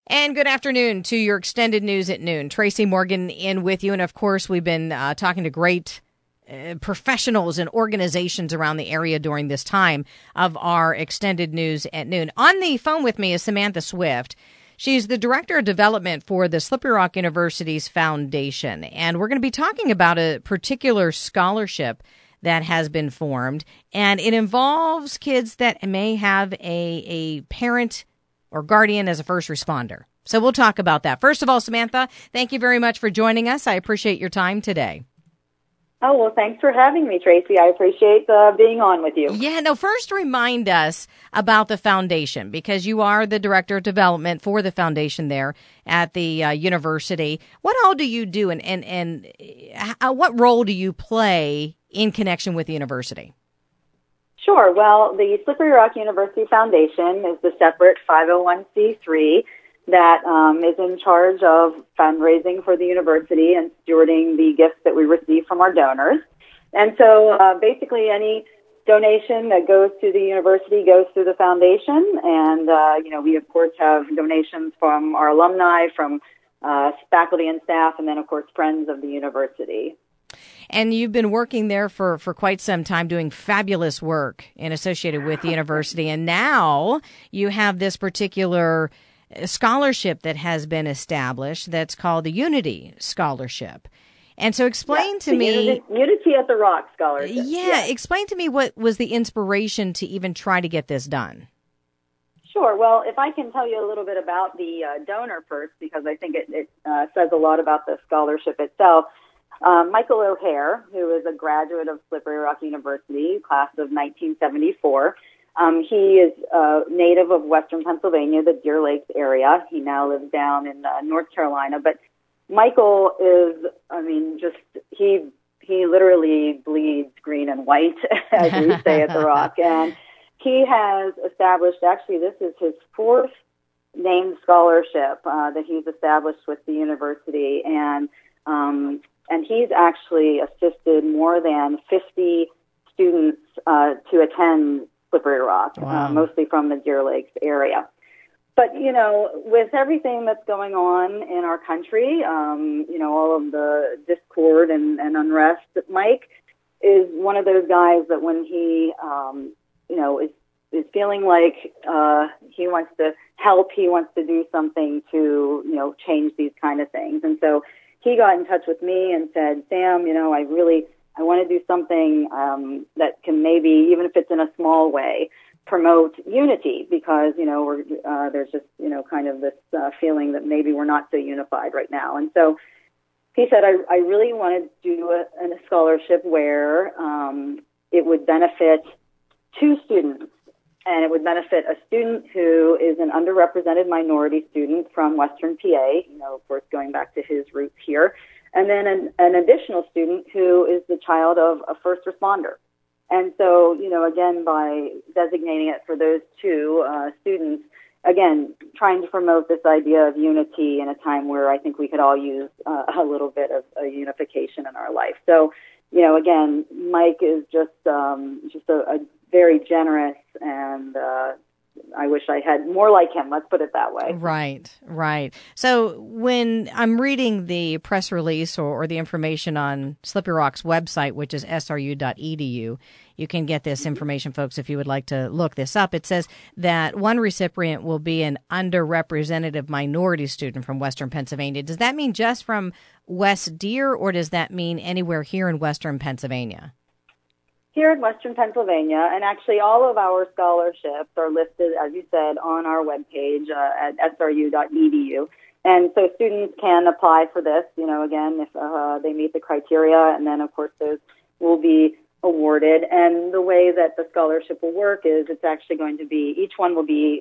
And good afternoon to your extended news at noon. Tracy Morgan in with you. And of course, we've been talking to great professionals and organizations around the area during this time of our extended news at noon. On the phone with me is Samantha Swift. She's the Director of Development for the Slippery Rock University's Foundation. And we're going to be talking about a particular scholarship that has been formed. And it involves kids that may have a parent or guardian as a first responder. So we'll talk about that. First of all, Samantha, thank you very much for joining us. I appreciate your time today. Oh, well, thanks for having me, Tracy. I appreciate being on with you. Yeah, no, first remind us about the foundation, because you are the Director of Development for the foundation there at the university. What all do you do, and what role do you play in connection with the university? Sure. Well, the Slippery Rock University Foundation is the separate 501c3 that is in charge of fundraising for the university and stewarding the gifts that we receive from our donors. And so basically any donation that goes to the university goes through the foundation. And, we, of course, have donations from our alumni, from faculty and staff, and then, of course, friends of the university. And you've been working there for quite some time, doing fabulous work and associated with the university. And now you have this particular scholarship that has been established that's called the Unity Scholarship. And so explain to me... Unity at the Rock Scholarship. Yeah, explain to me what was the inspiration to even try to get this done. Sure. Well, if I can tell you a little bit about the donor first, because I think it says a lot about the scholarship itself. Michael O'Hare, who is a graduate of Slippery Rock University, class of 1974. He is native of Western Pennsylvania, the Deer Lakes area. He now lives down in North Carolina. But Michael is, he literally bleeds green and white, as we say at the Rock. And he has established, actually, this is his fourth named scholarship that he's established with the university. And he's actually assisted more than 50 students to attend Slippery Rock, wow. Mostly from the Deer Lakes area. But, with everything that's going on in our country, all of the discord and unrest, Mike is one of those guys that when he, is feeling like he wants to help, he wants to do something to, change these kind of things. And so he got in touch with me and said, Sam, I want to do something that can maybe, even if it's in a small way, promote unity, because, there's just, kind of this feeling that maybe we're not so unified right now. And so he said, I really want to do a scholarship where it would benefit two students. And it would benefit a student who is an underrepresented minority student from Western PA, of course, going back to his roots here. And then an additional student who is the child of a first responder. And so, again, by designating it for those two students, again, trying to promote this idea of unity in a time where I think we could all use a little bit of a unification in our life. So, again, Mike is just a very generous, and I wish I had more like him. Let's put it that way. Right. So when I'm reading the press release or the information on Slippery Rock's website, which is sru.edu, you can get this information, folks, if you would like to look this up. It says that one recipient will be an underrepresented minority student from Western Pennsylvania. Does that mean just from West Deer, or does that mean anywhere here in Western Pennsylvania? Here in Western Pennsylvania, and actually all of our scholarships are listed, as you said, on our webpage at sru.edu. And so students can apply for this, again, if they meet the criteria, and then, of course, those will be awarded. And the way that the scholarship will work is it's actually going to be, each one will be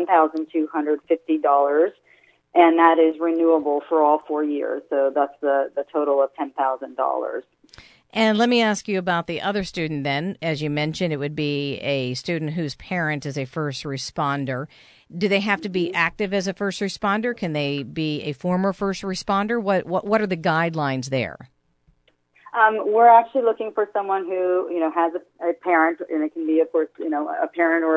$1,250, and that is renewable for all 4 years. So that's the total of $10,000. And let me ask you about the other student then. As you mentioned, it would be a student whose parent is a first responder. Do they have to be active as a first responder? Can they be a former first responder? What are the guidelines there? We're actually looking for someone who, has a parent, and it can be, of course, a parent or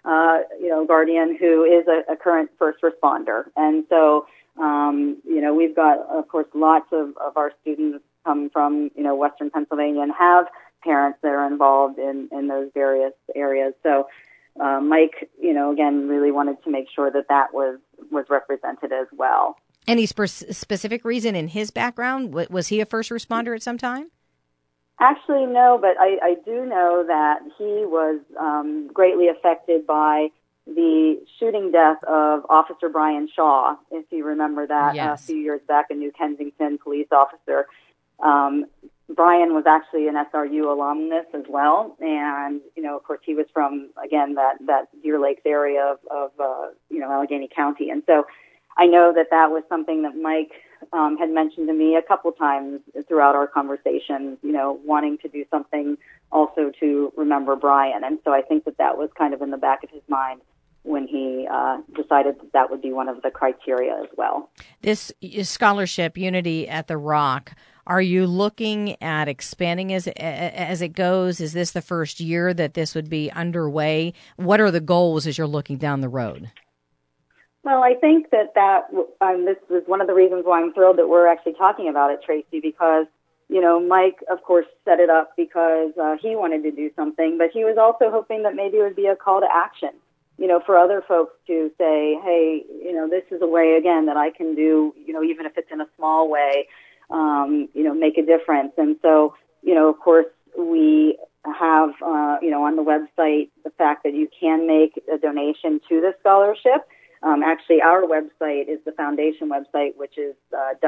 guardian who is a current first responder. And so, we've got, of course, lots of our students come from, Western Pennsylvania and have parents that are involved in those various areas. So Mike, again, really wanted to make sure that was represented as well. Any specific reason in his background? Was he a first responder at some time? Actually, no, but I do know that he was greatly affected by the shooting death of Officer Brian Shaw, if you remember that. Yes. A few years back, a New Kensington police officer. Brian was actually an SRU alumnus as well, and of course, he was from, again, that Deer Lakes area of Allegheny County, and so I know that was something that Mike had mentioned to me a couple times throughout our conversations, wanting to do something also to remember Brian. And so I think that was kind of in the back of his mind when he decided that would be one of the criteria as well. This scholarship, Unity at the Rock, are you looking at expanding as it goes? Is this the first year that this would be underway? What are the goals as you're looking down the road? Well, I think that this is one of the reasons why I'm thrilled that we're actually talking about it, Tracy, because, Mike, of course, set it up because he wanted to do something, but he was also hoping that maybe it would be a call to action, for other folks to say, hey, this is a way, again, that I can do, even if it's in a small way, make a difference. And so, of course, we have, on the website, the fact that you can make a donation to the scholarship. Actually, our website is the foundation website, which is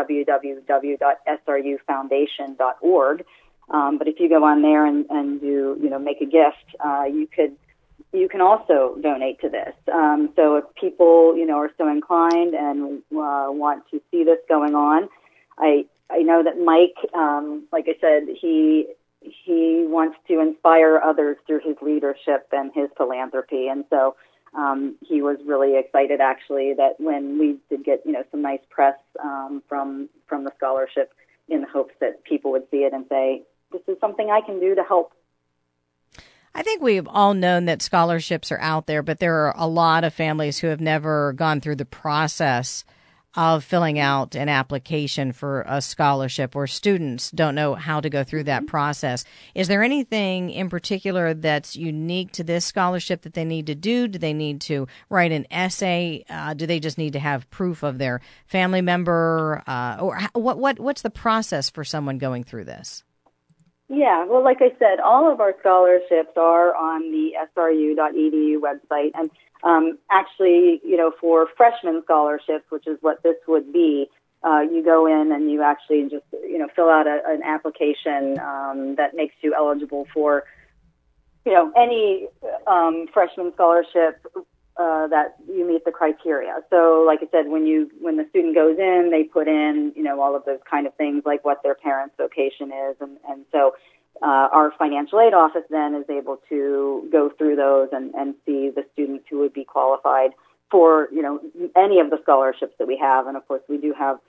www.srufoundation.org. But if you go on there and do, make a gift, you can also donate to this. So if people, are so inclined and want to see this going on, I know that Mike, like I said, he wants to inspire others through his leadership and his philanthropy, and so. He was really excited, actually, that when we did get, some nice press from the scholarship, in the hopes that people would see it and say, this is something I can do to help. I think we've all known that scholarships are out there, but there are a lot of families who have never gone through the process of filling out an application for a scholarship, or students don't know how to go through that process. Is there anything in particular that's unique to this scholarship that they need to do? Do they need to write an essay? Do they just need to have proof of their family member? Or what's the process for someone going through this? Yeah, well, like I said, all of our scholarships are on the sru.edu website. And actually, for freshman scholarships, which is what this would be, you go in and you actually just, fill out an application that makes you eligible for, any freshman scholarship that you meet the criteria. So, like I said, when the student goes in, they put in, all of those kind of things, like what their parents' vocation is, and so our financial aid office then is able to go through those and see the students who would be qualified for, any of the scholarships that we have. And of course, we do have,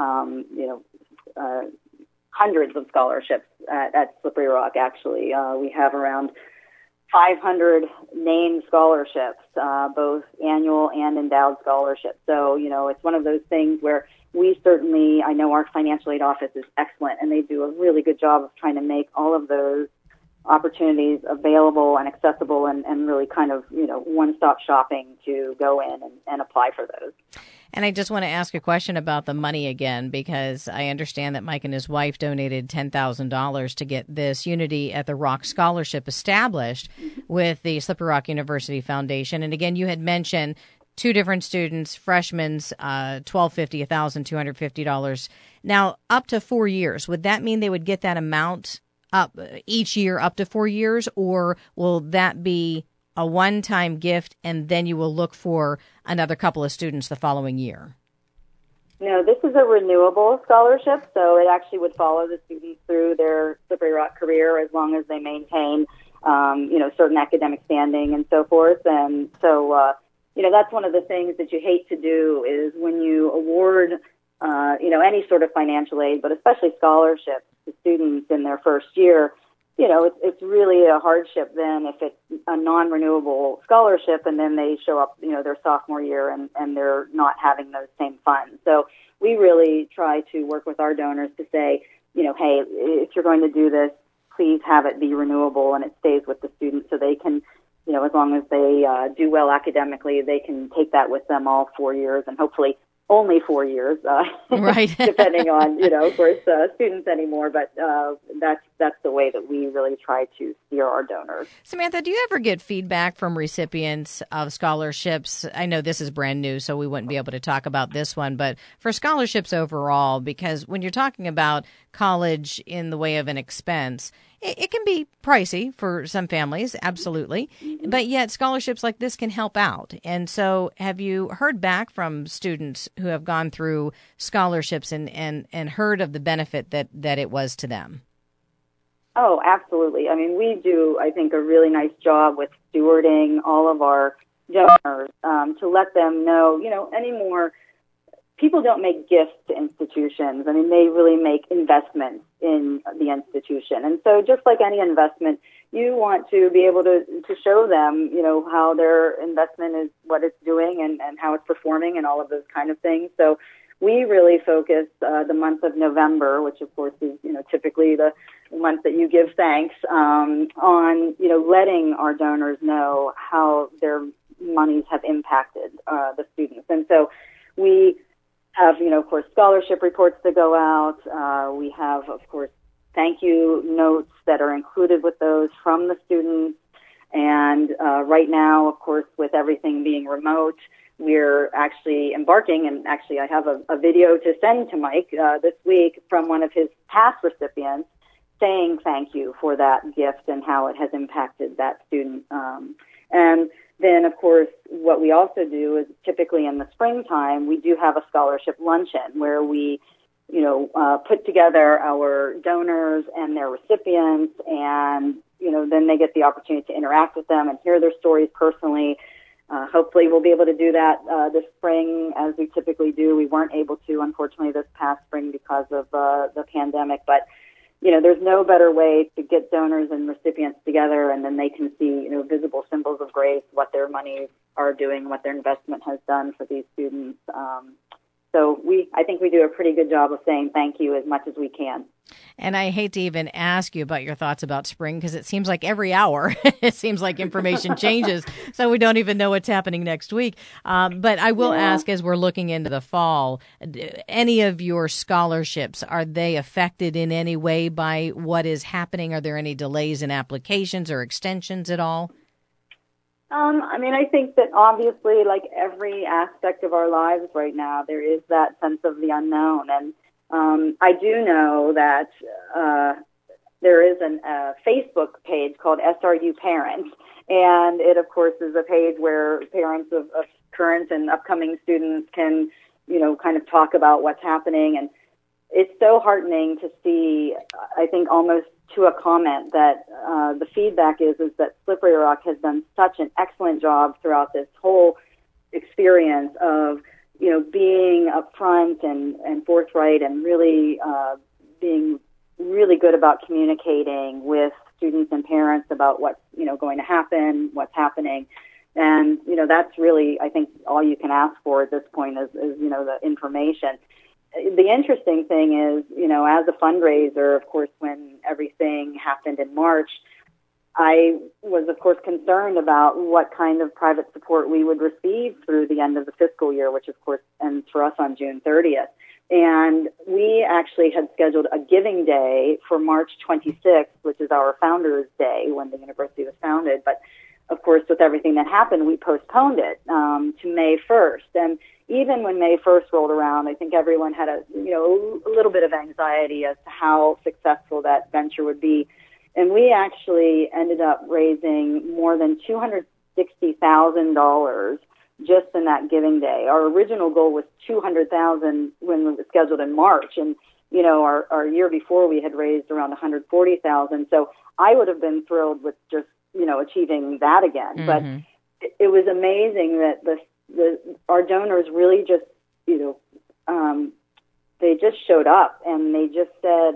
hundreds of scholarships at Slippery Rock. Actually, we have around 500 named scholarships, both annual and endowed scholarships. So, it's one of those things where we certainly, I know our financial aid office is excellent, and they do a really good job of trying to make all of those opportunities available and accessible and really kind of, one-stop shopping to go in and apply for those. And I just want to ask a question about the money again, because I understand that Mike and his wife donated $10,000 to get this Unity at the Rock scholarship established with the Slippery Rock University Foundation. And again, you had mentioned two different students, freshmen's, $1,250, $1,250. Now, up to 4 years, would that mean they would get that amount up each year up to 4 years, or will that be a one-time gift and then you will look for another couple of students the following year? No, this is a renewable scholarship, so it actually would follow the students through their Slippery Rock career as long as they maintain, certain academic standing and so forth. And so, that's one of the things that you hate to do is when you award, any sort of financial aid, but especially scholarships to students in their first year, it's really a hardship then if it's a non-renewable scholarship and then they show up, their sophomore year and they're not having those same funds. So we really try to work with our donors to say, hey, if you're going to do this, please have it be renewable and it stays with the students so they can, as long as they do well academically, they can take that with them all 4 years and hopefully only 4 years, right? Depending on, of course, students anymore. But that's the way that we really try to steer our donors. Samantha, do you ever get feedback from recipients of scholarships? I know this is brand new, so we wouldn't be able to talk about this one, but for scholarships overall, because when you're talking about college in the way of an expense, it can be pricey for some families, absolutely, but yet scholarships like this can help out. And so have you heard back from students who have gone through scholarships and heard of the benefit that it was to them? Oh, absolutely. I mean, we do, I think, a really nice job with stewarding all of our donors to let them know, anymore. People don't make gifts to institutions. I mean, they really make investments in the institution. And so just like any investment, you want to be able to show them, how their investment is, what it's doing and how it's performing and all of those kind of things. So we really focus the month of November, which of course is, typically the month that you give thanks, on, letting our donors know how their monies have impacted the students. And so we have, of course, scholarship reports that go out. We have, of course, thank you notes that are included with those from the students. And right now, of course, with everything being remote, we're actually embarking, and actually I have a video to send to Mike this week from one of his past recipients saying thank you for that gift and how it has impacted that student. And then, of course, what we also do is typically in the springtime, we do have a scholarship luncheon where we, put together our donors and their recipients, and, then they get the opportunity to interact with them and hear their stories personally. Hopefully we'll be able to do that this spring as we typically do. We weren't able to, unfortunately, this past spring because of the pandemic, but there's no better way to get donors and recipients together, and then they can see, visible symbols of grace, what their monies are doing, what their investment has done for these students. So I think we do a pretty good job of saying thank you as much as we can. And I hate to even ask you about your thoughts about spring because it seems like every hour it seems like information changes, so we don't even know what's happening next week. But I will ask, as we're looking into the fall, any of your scholarships, are they affected in any way by what is happening? Are there any delays in applications or extensions at all? I think that obviously, like every aspect of our lives right now, there is that sense of the unknown. And I do know that there is a Facebook page called SRU Parents, and it, of course, is a page where parents of current and upcoming students can, kind of talk about what's happening. And it's so heartening to see, I think, almost to a comment that the feedback is that Slippery Rock has done such an excellent job throughout this whole experience of, being upfront and forthright and really being really good about communicating with students and parents about what's, going to happen, what's happening. And, that's really, I think, all you can ask for at this point is the information. The interesting thing is, as a fundraiser, of course, when everything happened in March, I was, of course, concerned about what kind of private support we would receive through the end of the fiscal year, which, of course, ends for us on June 30th. And we actually had scheduled a giving day for March 26th, which is our Founders Day when the university was founded. But, of course, with everything that happened, we postponed it to May 1st. And even when May 1st rolled around, I think everyone had a little bit of anxiety as to how successful that venture would be. And we actually ended up raising more than $260,000 just in that giving day. Our original goal was $200,000 when it was scheduled in March. And, our year before we had raised around $140,000. So I would have been thrilled with just, achieving that again. Mm-hmm. But it was amazing that our donors really just, they just showed up and they just said,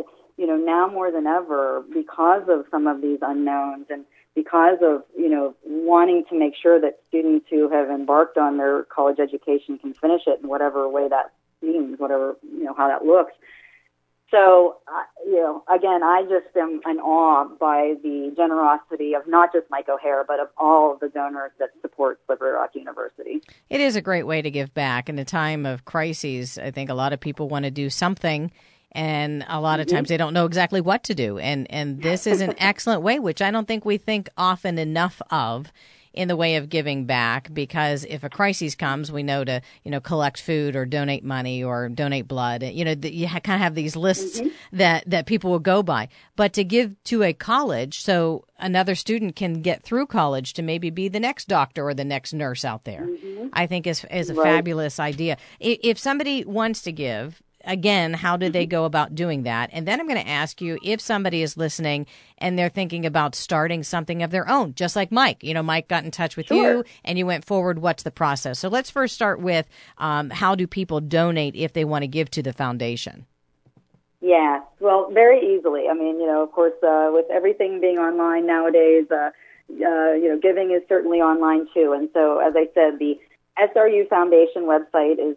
now more than ever, because of some of these unknowns and because of, wanting to make sure that students who have embarked on their college education can finish it in whatever way that seems, whatever, how that looks. So, again, I just am in awe by the generosity of not just Mike O'Hare, but of all of the donors that support Slippery Rock University. It is a great way to give back. In a time of crises, I think a lot of people want to do something, and a lot of times they don't know exactly what to do. And this is an excellent way, which I don't think we think often enough of, in the way of giving back, because if a crisis comes, we know to, collect food or donate money or donate blood. You kind of have these lists that people will go by. But to give to a college so another student can get through college to maybe be the next doctor or the next nurse out there, I think is a fabulous idea. If somebody wants to give, again, how do they go about doing that? And then I'm going to ask you, if somebody is listening and they're thinking about starting something of their own, just like Mike. Mike got in touch with you and you went forward. What's the process? So let's first start with how do people donate if they want to give to the foundation? Yeah, well, very easily. I mean, of course, with everything being online nowadays, giving is certainly online too. And so, as I said, the SRU Foundation website is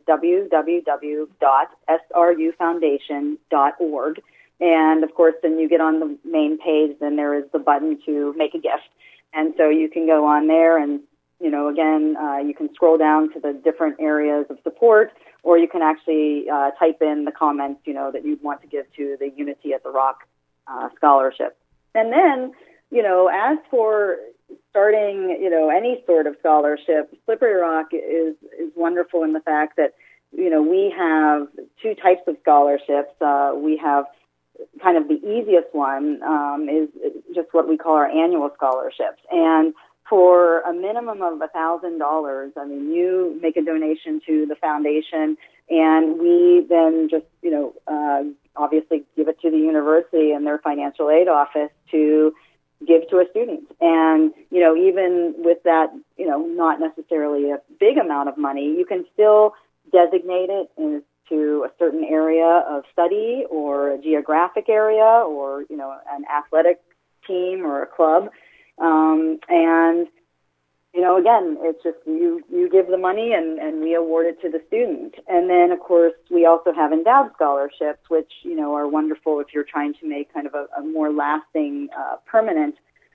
www.srufoundation.org. And, of course, then you get on the main page, then there is the button to make a gift. And so you can go on there and, again, you can scroll down to the different areas of support, or you can actually type in the comments, that you'd want to give to the Unity at the Rock scholarship. And then, as for starting, any sort of scholarship, Slippery Rock is wonderful in the fact that, we have two types of scholarships. We have kind of the easiest one is just what we call our annual scholarships. And for a minimum of $1,000, I mean, you make a donation to the foundation, and we then just, obviously give it to the university and their financial aid office to give to a student. And, even with that, not necessarily a big amount of money, you can still designate it to a certain area of study or a geographic area or, an athletic team or a club. And, again, it's just you give the money and we award it to the student. And then, of course, we also have endowed scholarships, which, are wonderful if you're trying to make kind of a more lasting, permanent,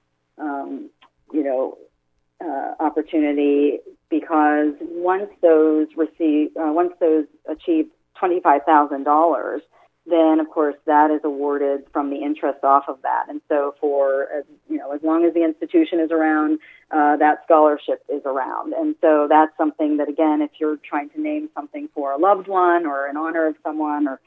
opportunity, because once those achieve $25,000, then of course that is awarded from the interest off of that. And so for as long as the institution is around, that scholarship is around. And so that's something that, again, if you're trying to name something for a loved one or in honor of someone, or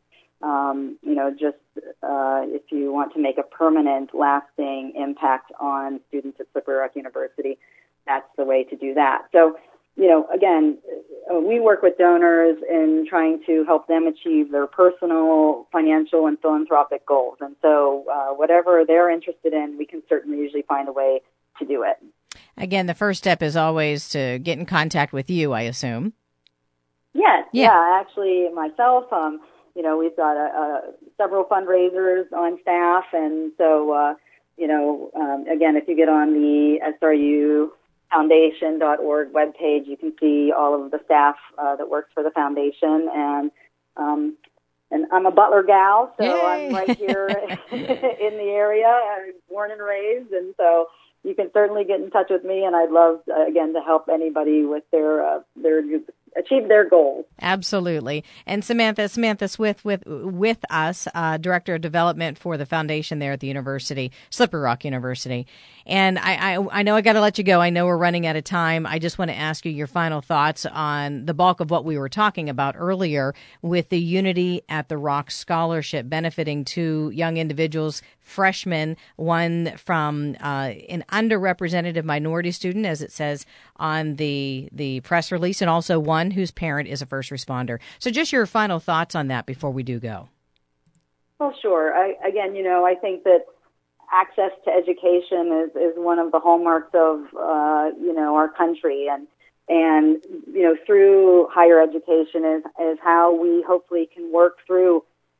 if you want to make a permanent, lasting impact on students at Slippery Rock University, that's the way to do that. So, again, we work with donors in trying to help them achieve their personal, financial, and philanthropic goals. And so whatever they're interested in, we can certainly usually find a way to do it. Again, the first step is always to get in contact with you, I assume. Yes. Yeah, actually, myself, we've got several fundraisers on staff. And so, again, if you get on the SRUFoundation.org webpage, you can see all of the staff that works for the foundation. And I'm a Butler gal, so Yay! I'm right here in the area. I was born and raised, and so you can certainly get in touch with me. And I'd love, again, to help anybody with their achieve their goals. Absolutely. And Samantha Smith with us, Director of Development for the foundation there at the university, Slippery Rock University. And I know I got to let you go. I know we're running out of time. I just want to ask you your final thoughts on the bulk of what we were talking about earlier with the Unity at the Rock Scholarship benefiting two young individuals, freshmen, one from an underrepresented minority student, as it says on the press release, and also one whose parent is a first responder. So just your final thoughts on that before we do go. Well, sure. I think that access to education is one of the hallmarks of, our country. And through higher education is how we hopefully can work through,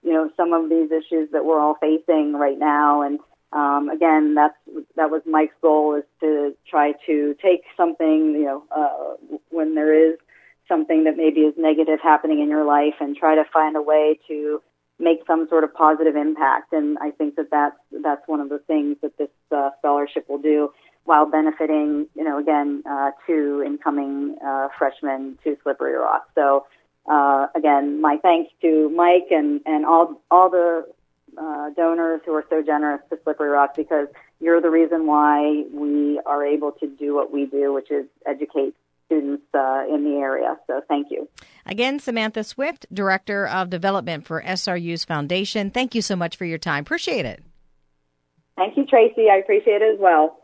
some of these issues that we're all facing right now. And again, that was Mike's goal, is to try to take something, when there is something that maybe is negative happening in your life, and try to find a way to make some sort of positive impact. And I think that's one of the things that this scholarship will do, while benefiting, two incoming freshmen to Slippery Rock. So, again, my thanks to Mike and all the donors who are so generous to Slippery Rock, because you're the reason why we are able to do what we do, which is educate students in the area. So thank you. Again, Samantha Swift, Director of Development for SRU's Foundation. Thank you so much for your time. Appreciate it. Thank you, Tracy. I appreciate it as well.